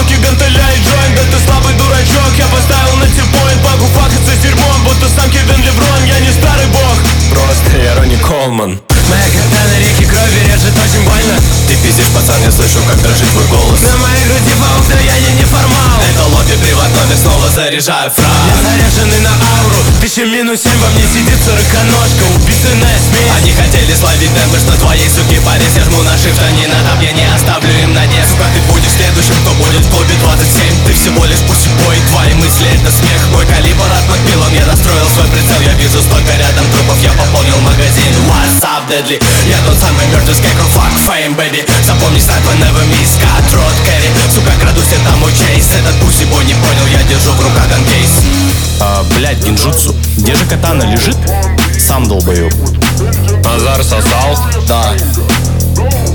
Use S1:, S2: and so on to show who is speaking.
S1: руки гантеля и джойнт. Да ты слабый дурачок, я поставил на типоинт. Могу факаться с дерьмом, будто сам Кевин Леброн. Я не старый бог, просто я Ронни Колман.
S2: Моя катана реки крови режет очень больно.
S1: Ты пиздишь, пацан, я слышу, как дрожит твой голос.
S2: На моей груди паук, да я не неформал.
S1: Это лобби приватное, снова заряжаю фраг.
S2: Я заряженный на ауру, 1000-7 во мне сидит 40-ножка, убийственная смесь.
S1: Они хотели словить дэмэдж на твоей суке порез. Я жму на shift, они на таб, я не оставлю им надежд. Сука, ты будешь следующим, кто будет в клубе 27. Ты всего лишь пусибой, твои мысли это смех. Мой калибр от Макмиллан, я настроил свой прицел. Я вижу столько рядом трупов, я пополнил магазин. What's up, deadly? Я тот самый мертвый скейкер, fuck fame, baby. Запомни, снайпер never miss, cut road carry. Сука, крадусь, это мой чейз. Этот пусибой не понял, я держу в руках ганкейс.
S3: Блять, гинджутсу. Где же катана лежит? Сам долбоёб.
S1: Азар сосал?
S3: Да.